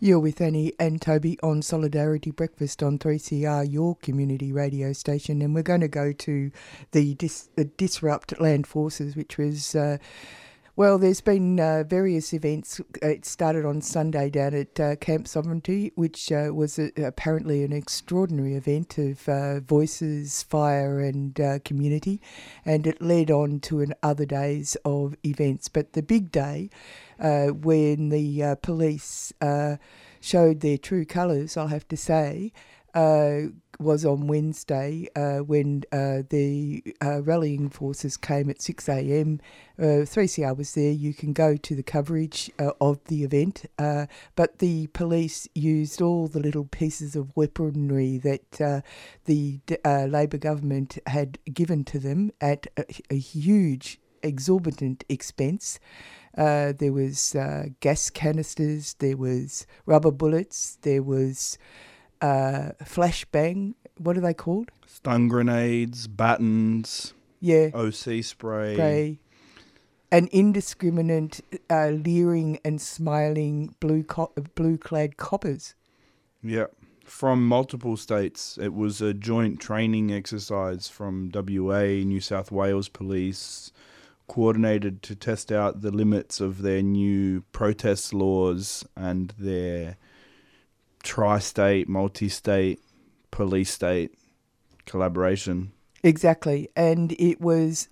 You're with Annie and Toby on Solidarity Breakfast on 3CR, your community radio station, and we're going to go to the Disrupt Land Forces, which was, there's been various events. It started on Sunday down at Camp Sovereignty, which was apparently an extraordinary event of voices, fire and community, and it led on to other days of events. But the big day, when the police showed their true colours, I'll have to say, was on Wednesday when the rallying forces came at 6 a.m. 3CR was there. You can go to the coverage of the event, but the police used all the little pieces of weaponry that the Labor government had given to them at a huge, exorbitant expense. There was gas canisters, there was rubber bullets, there was flashbang, what are they called? Stun grenades, batons, OC spray. An indiscriminate leering and smiling blue-clad coppers. Yeah, from multiple states. It was a joint training exercise from WA, New South Wales Police, coordinated to test out the limits of their new protest laws and their tri-state, multi-state, police-state collaboration. Exactly, and it was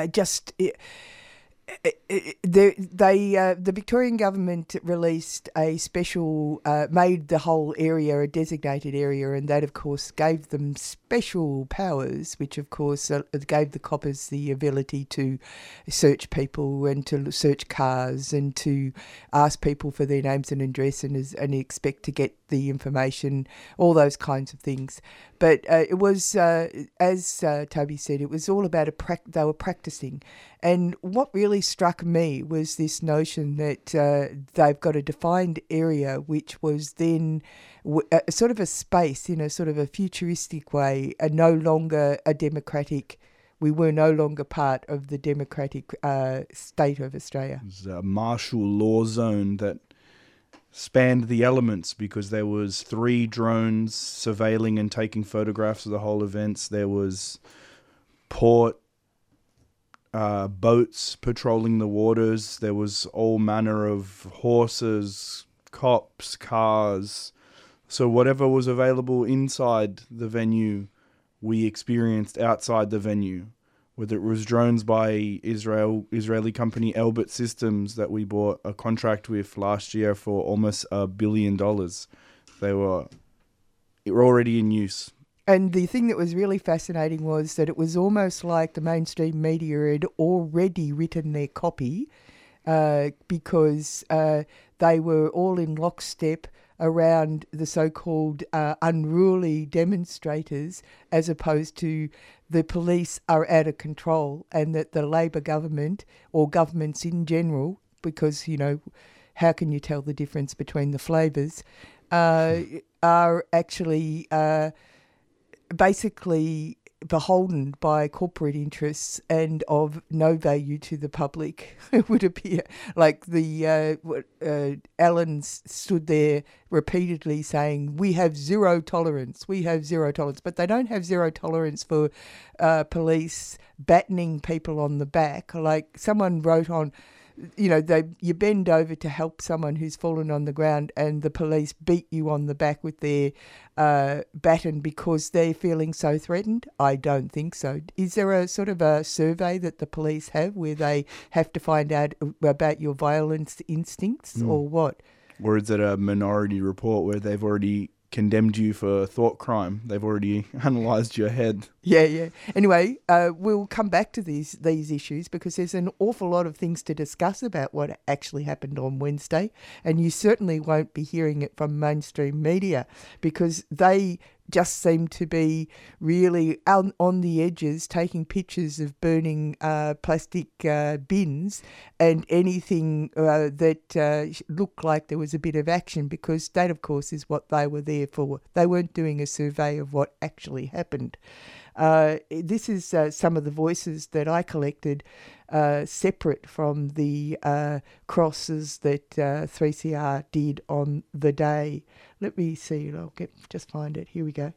the Victorian government released a special, made the whole area a designated area, and that of course gave them special powers, which of course gave the coppers the ability to search people and to search cars and to ask people for their names and address and expect to get the information, all those kinds of things. But it was, as Toby said, it was all about they were practicing. And what really struck me was this notion that they've got a defined area which was then sort of a space in a sort of a futuristic way, no longer a democratic. We were no longer part of the democratic state of Australia. It was a martial law zone that spanned the elements because there was 3 drones surveilling and taking photographs of the whole events. There was port boats patrolling the waters. There was all manner of horses, cops, cars. So whatever was available inside the venue, we experienced outside the venue. Whether it was drones by Israeli company Elbit Systems that we bought a contract with last year for almost $1 billion. They were already in use. And the thing that was really fascinating was that it was almost like the mainstream media had already written their copy because they were all in lockstep around the so-called unruly demonstrators, as opposed to the police are out of control, and that the Labor government, or governments in general, because, you know, how can you tell the difference between the flavours, are actually basically beholden by corporate interests and of no value to the public. It would appear like Alan stood there repeatedly saying, we have zero tolerance, but they don't have zero tolerance for police battening people on the back. Like someone wrote on, you know, you bend over to help someone who's fallen on the ground and the police beat you on the back with their baton because they're feeling so threatened? I don't think so. Is there a sort of a survey that the police have where they have to find out about your violence instincts or what? Or is it a minority report where they've already condemned you for thought crime? They've already analysed your head. Yeah. Anyway, we'll come back to these issues because there's an awful lot of things to discuss about what actually happened on Wednesday, and you certainly won't be hearing it from mainstream media because they just seem to be really on the edges, taking pictures of burning plastic bins and anything that looked like there was a bit of action, because that, of course, is what they were there for. They weren't doing a survey of what actually happened. This is some of the voices that I collected separate from the crosses that 3CR did on the day. Let me see. I'll just find it. Here we go.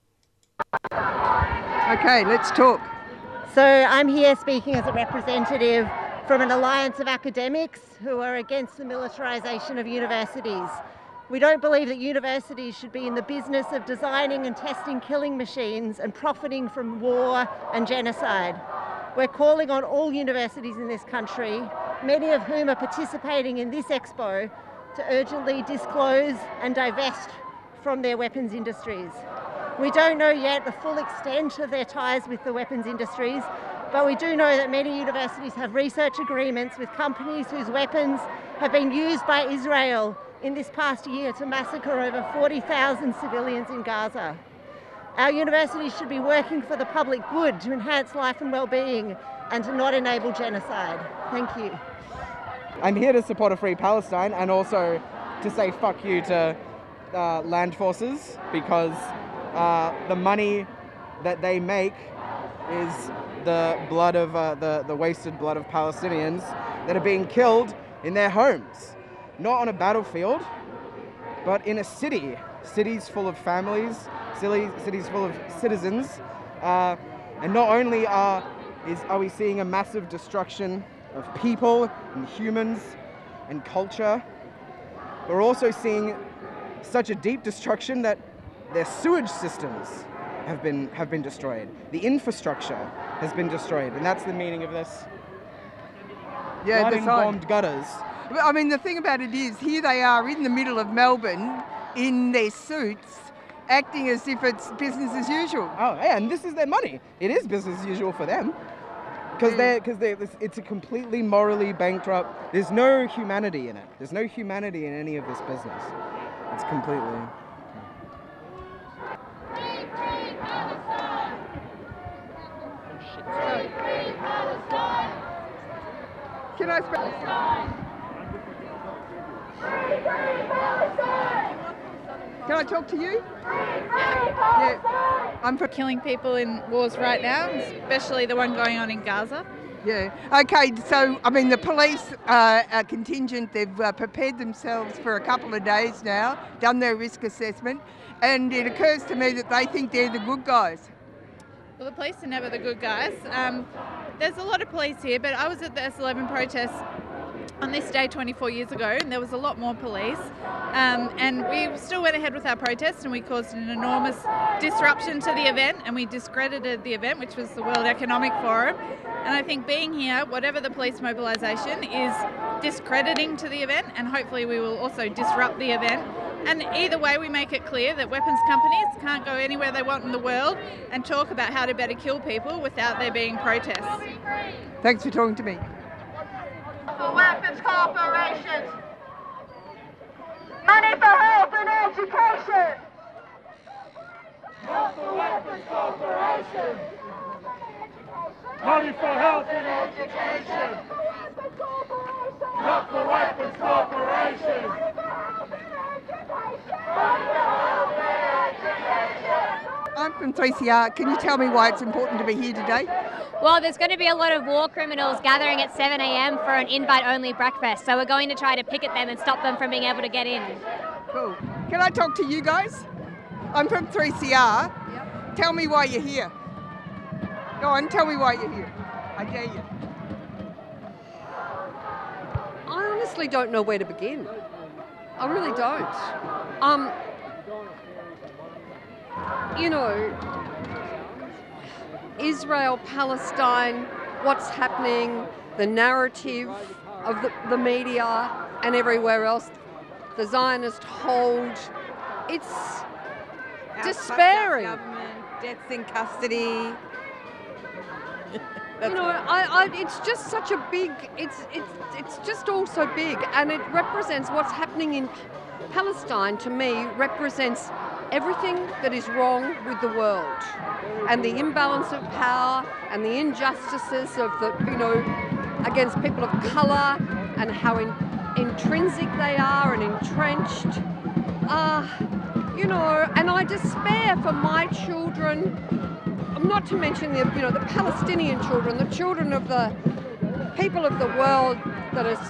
Okay, let's talk. So I'm here speaking as a representative from an alliance of academics who are against the militarisation of universities. We don't believe that universities should be in the business of designing and testing killing machines and profiting from war and genocide. We're calling on all universities in this country, many of whom are participating in this expo, to urgently disclose and divest from their weapons industries. We don't know yet the full extent of their ties with the weapons industries, but we do know that many universities have research agreements with companies whose weapons have been used by Israel in this past year to massacre over 40,000 civilians in Gaza. Our universities should be working for the public good to enhance life and well-being and to not enable genocide. Thank you. I'm here to support a free Palestine and also to say fuck you to land forces, because the money that they make is the blood of the wasted blood of Palestinians that are being killed in their homes, not on a battlefield, but in a city. Cities full of families, cities full of citizens, and not only are we seeing a massive destruction of people and humans and culture, we're also seeing such a deep destruction that their sewage systems have been destroyed. The infrastructure has been destroyed, and that's the meaning of this. Yeah, Flooding bombed gutters. I mean, the thing about it is, here they are in the middle of Melbourne in their suits, acting as if it's business as usual. Oh, yeah, and this is their money. It is business as usual for them. Because it's a completely morally bankrupt. There's no humanity in it. There's no humanity in any of this business. It's completely. Can I speak? Can I talk to you? Yeah. I'm for killing people in wars right now, especially the one going on in Gaza. Yeah. Okay, so, I mean, the police contingent, they've prepared themselves for a couple of days now, done their risk assessment, and it occurs to me that they think they're the good guys. Well, the police are never the good guys. There's a lot of police here, but I was at the S11 protest on this day 24 years ago, and there was a lot more police. And we still went ahead with our protest, and we caused an enormous disruption to the event, and we discredited the event, which was the World Economic Forum. And I think being here, whatever the police mobilisation, is discrediting to the event, and hopefully we will also disrupt the event. And either way, we make it clear that weapons companies can't go anywhere they want in the world and talk about how to better kill people without there being protests. Thanks for talking to me. For weapons corporations. Money for health and education. Not for weapons corporations. Money for health and education. Not for weapons corporations. I'm from 3CR. Can you tell me why it's important to be here today? Well, there's going to be a lot of war criminals gathering at 7 a.m. for an invite-only breakfast, so we're going to try to picket them and stop them from being able to get in. Cool. Can I talk to you guys? I'm from 3CR. Yep. Tell me why you're here. Go on, tell me why you're here. I dare you. I honestly don't know where to begin. I really don't. You know, Israel, Palestine, what's happening, the narrative of the media and everywhere else, the Zionist hold, it's despairing. Government, deaths in custody. You know, it's just such a big, it's just all so big, and it represents what's happening in Palestine. To me, represents everything that is wrong with the world, and the imbalance of power and the injustices of the, you know, against people of colour, and how intrinsic they are and entrenched. You know, and I despair for my children not to mention the Palestinian children, the children of the people of the world that is,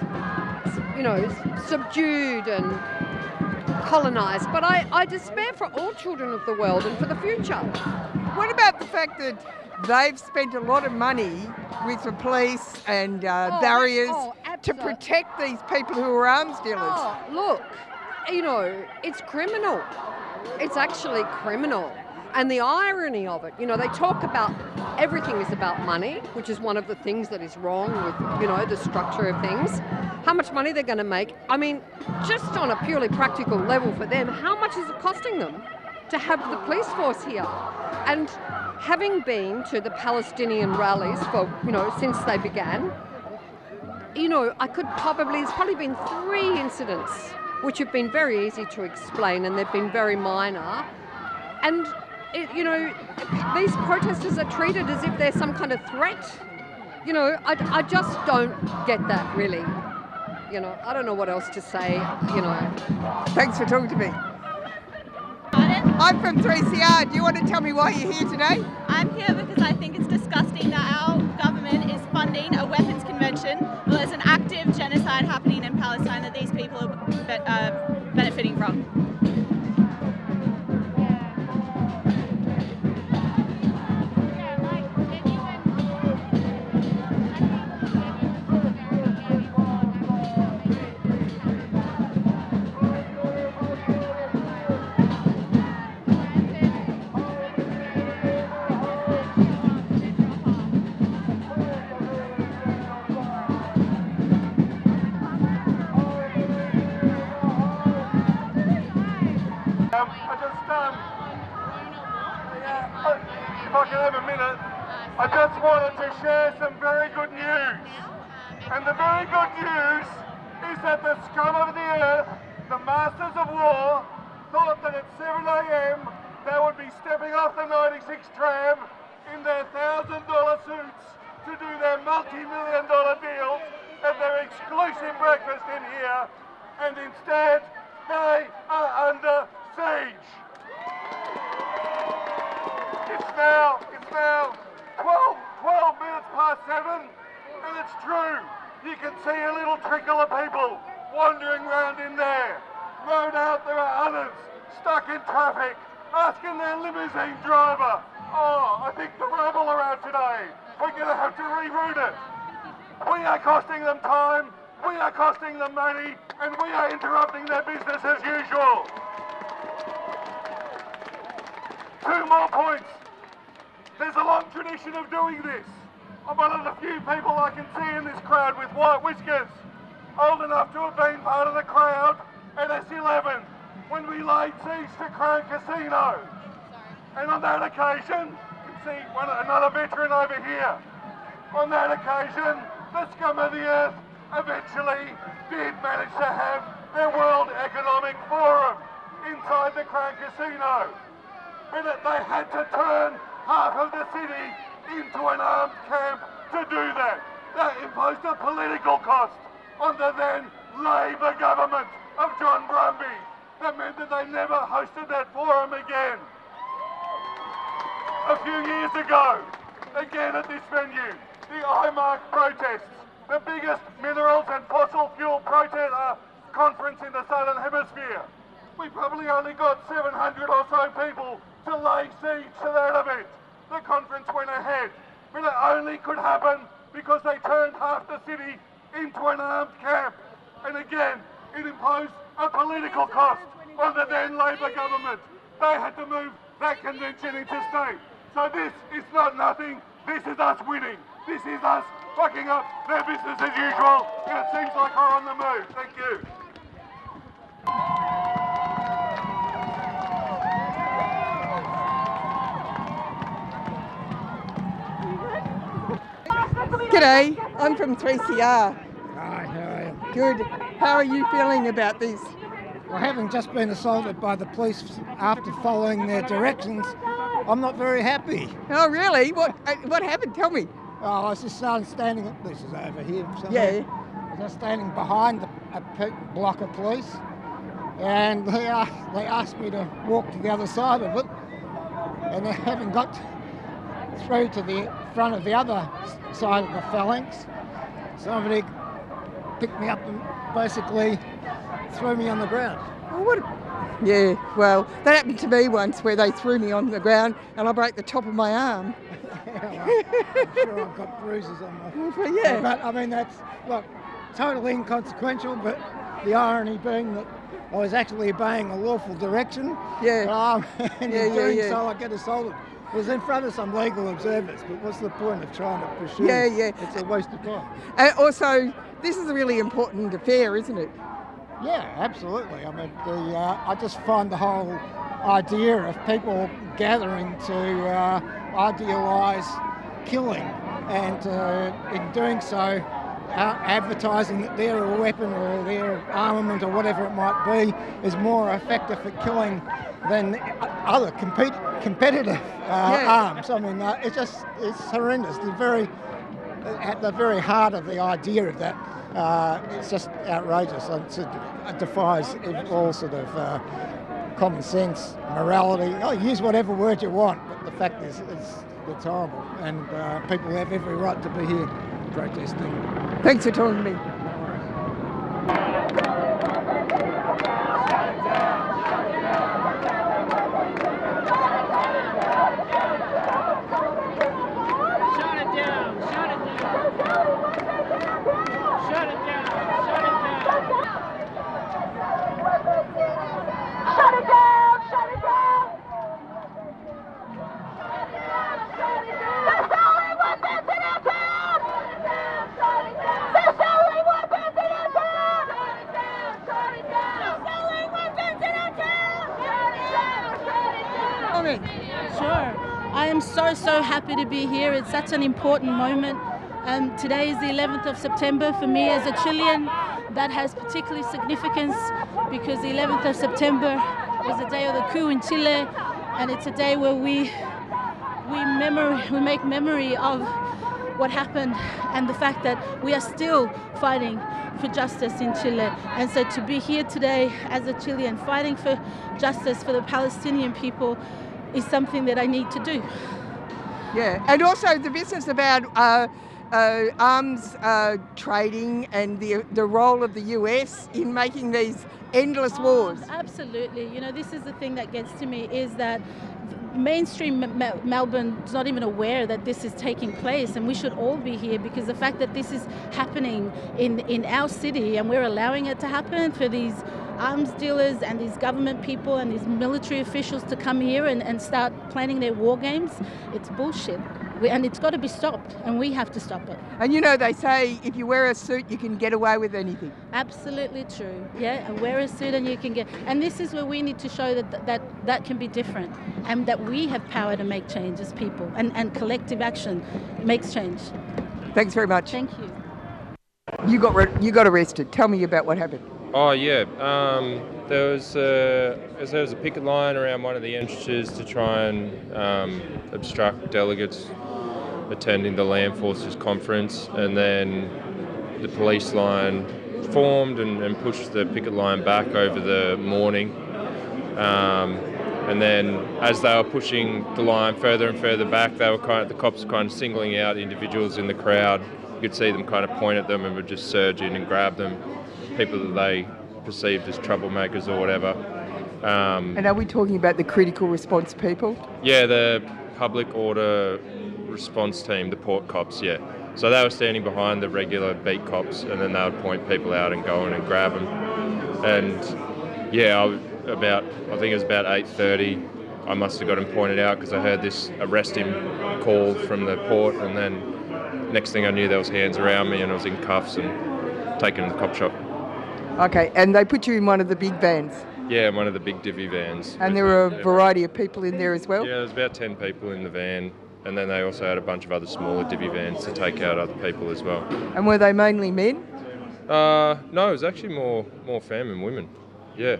subdued and colonised. But I despair for all children of the world and for the future. What about the fact that they've spent a lot of money with the police and barriers to protect these people who are arms dealers? Oh, look, it's criminal. It's actually criminal. And the irony of it, they talk about everything is about money, which is one of the things that is wrong with, the structure of things. How much money they're going to make. I mean, just on a purely practical level for them, how much is it costing them to have the police force here? And having been to the Palestinian rallies for, since they began, there's probably been 3 incidents which have been very easy to explain, and they've been very minor. And these protesters are treated as if they're some kind of threat. I just don't get that, really. I don't know what else to say, Thanks for talking to me. I'm from 3CR. Do you want to tell me why you're here today? I'm here because I think it's disgusting that our government is funding a weapons convention. Well, there's an active genocide happening in Palestine that these people are benefiting from. If I can have a minute, I just wanted to share some very good news. And the very good news is that the scum of the earth, the masters of war, thought that at 7 a.m. they would be stepping off the 96 tram in their $1,000 suits to do their multi-million-dollar deals at their exclusive breakfast in here, and instead they are under siege. It's now 12 minutes past 7, and it's true. You can see a little trickle of people wandering around in there. No doubt there are others stuck in traffic, asking their limousine driver, I think the rebel are out today. We're going to have to reroute it. We are costing them time, we are costing them money, and we are interrupting their business as usual. 2 more points. There's a long tradition of doing this. I'm one of the few people I can see in this crowd with white whiskers, old enough to have been part of the crowd at S11 when we laid siege to Crown Casino. And on that occasion, you can see another veteran over here. On that occasion, the scum of the earth eventually did manage to have their World Economic Forum inside the Crown Casino. But they had to turn half of the city into an armed camp to do that. That imposed a political cost on the then Labor government of John Brumby. That meant that they never hosted that forum again. A few years ago, again at this venue, the IMARC protests, the biggest minerals and fossil fuel protest conference in the Southern Hemisphere. We probably only got 700 or so people to lay siege to that event. The conference went ahead, but it only could happen because they turned half the city into an armed camp. And again, it imposed a political cost on the then Labor government. They had to move that convention into state. So this is not nothing, this is us winning. This is us fucking up their business as usual, and it seems like we're on the move. Thank you. G'day, I'm from 3CR. Hi, how are you? Good. How are you feeling about this? Well, having just been assaulted by the police after following their directions, I'm not very happy. Oh, really? What happened? Tell me. Oh, I was just standing, this is over here somewhere. Yeah. I was just standing behind a block of police, and they asked me to walk to the other side of it, and having got through to the front of the other side of the phalanx. Somebody picked me up and basically threw me on the ground. Yeah, well, that happened to me once where they threw me on the ground and I broke the top of my arm. I'm sure I've got bruises on my... Yeah. But I mean, that's, look, totally inconsequential, but the irony being that I was actually obeying a lawful direction. Yeah. And in doing so, I get assaulted. It was in front of some legal observers, but what's the point of trying to pursue? It's a waste of time. Also, this is a really important affair, isn't it? Yeah, absolutely. I mean, I just find the whole idea of people gathering to idealise killing and in doing so advertising that they're a weapon or their armament or whatever it might be is more effective at killing than other competitive arms. I mean, it's horrendous. At the very heart of the idea of that, it's just outrageous. It defies all sort of common sense, morality. Use whatever word you want, but the fact is it's horrible, and people have every right to be here protesting. Thanks for talking to me. Sure. I am so happy to be here. It's such an important moment. Today is the 11th of September. For me as a Chilean, that has particularly significance because the 11th of September was the day of the coup in Chile, and it's a day where we make memory of what happened and the fact that we are still fighting for justice in Chile. And so to be here today as a Chilean fighting for justice for the Palestinian people is something that I need to do. Yeah, and also the business about arms trading and the role of the US in making these endless wars. Absolutely. You know, this is the thing that gets to me is that mainstream Melbourne is not even aware that this is taking place, and we should all be here because the fact that this is happening in our city and we're allowing it to happen for these arms dealers and these government people and these military officials to come here and start planning their war games, it's bullshit. And it's got to be stopped, and we have to stop it. And you know, they say if you wear a suit, you can get away with anything. Absolutely true. Yeah, and wear a suit and you can get... And this is where we need to show that can be different and that we have power to make change as people, and collective action makes change. Thanks very much. Thank you. You got arrested. Tell me about what happened. Oh yeah, there was a picket line around one of the entrances to try and obstruct delegates attending the Land Forces conference, and then the police line formed and pushed the picket line back over the morning. And then as they were pushing the line further and further back, the cops were kind of singling out individuals in the crowd. You could see them kind of point at them and would just surge in and grab them, people that they perceived as troublemakers or whatever. And are we talking about the critical response people? Yeah, the public order response team, the port cops, yeah. So they were standing behind the regular beat cops, and then they would point people out and go in and grab them. And yeah, I think it was about 8:30, I must have got him pointed out because I heard this arrest him call from the port, and then next thing I knew there was hands around me and I was in cuffs and taken to the cop shop. Okay, and they put you in one of the big vans? Yeah, one of the big divvy vans. And there were a variety of people in there as well? Yeah, there was about 10 people in the van, and then they also had a bunch of other smaller divvy vans to take out other people as well. And were they mainly men? No, it was actually more femme and women. Yeah,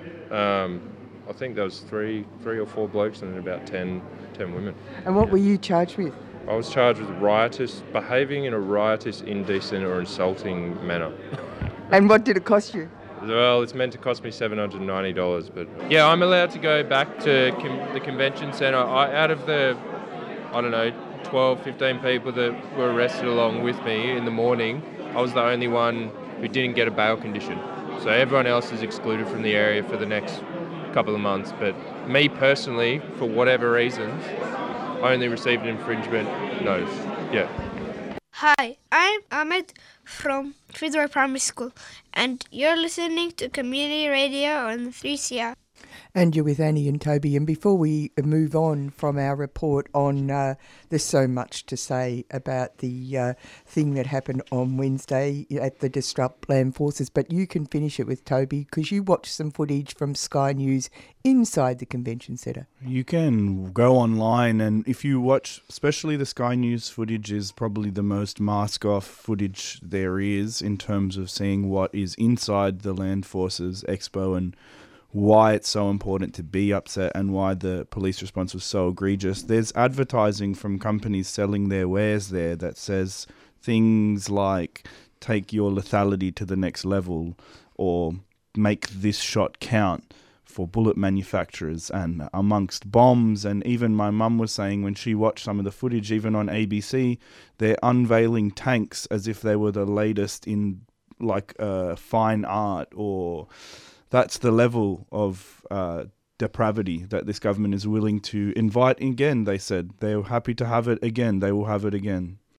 I think there was three or four blokes and then about 10 women. And what were you charged with? I was charged with behaving in a riotous, indecent or insulting manner. And what did it cost you? Well, it's meant to cost me $790, but yeah, I'm allowed to go back to the convention centre. Out of the, 12, 15 people that were arrested along with me in the morning, I was the only one who didn't get a bail condition. So everyone else is excluded from the area for the next couple of months. But me personally, for whatever reasons, I only received an infringement notice. Yeah. Hi, I'm Ahmed from Fitzroy Primary School, and you're listening to Community Radio on 3CR. And you're with Annie and Toby. And before we move on from our report on, there's so much to say about the thing that happened on Wednesday at the Disrupt Land Forces, but you can finish it with Toby because you watched some footage from Sky News inside the convention centre. You can go online, and if you watch, especially the Sky News footage is probably the most mask-off footage there is in terms of seeing what is inside the Land Forces Expo and why it's so important to be upset and why the police response was so egregious. There's advertising from companies selling their wares there that says things like take your lethality to the next level or make this shot count for bullet manufacturers and amongst bombs. And even my mum was saying when she watched some of the footage, even on ABC, they're unveiling tanks as if they were the latest in like fine art, or that's the level of depravity that this government is willing to invite again. They said they're happy to have it again. They will have it again.